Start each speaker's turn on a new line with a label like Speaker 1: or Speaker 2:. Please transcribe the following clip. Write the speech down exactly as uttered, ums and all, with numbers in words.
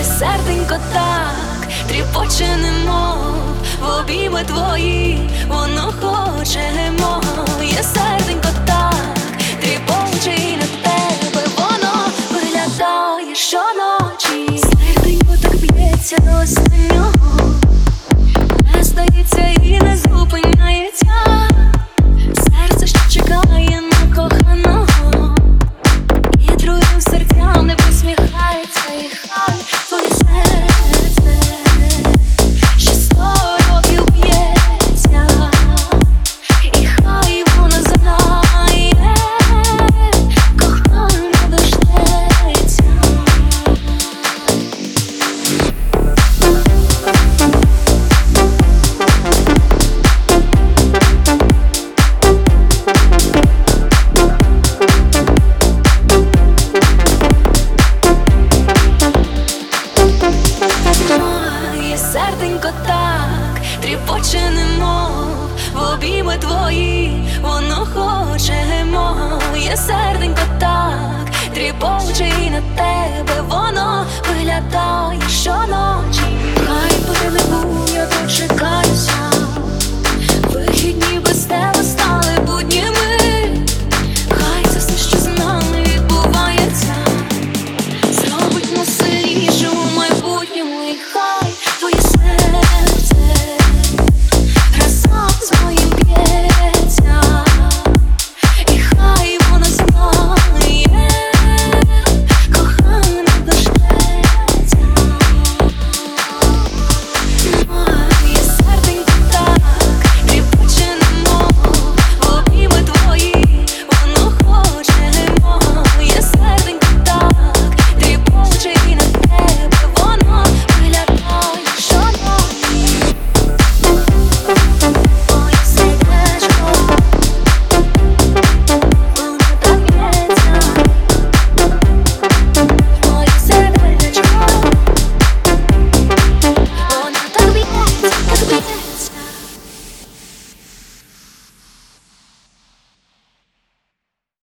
Speaker 1: Моє серденько так тріпоче, немов в обійми твої, воно хоче, моє серденько так тріпоче, і на тебе воно виглядає щоночі. Серденько так б'ється до останнього, не здається і не зупиняється. Серце, що чекає на коханого, і другим серцям не посміхається. І хай твоє серце ще сто років б'ється, і хай воно знає, кохання дождеться. Моє серденько так тріпоче, немов в обійми твої, воно хоче, моє серденько так тріпоче, і на тебе воно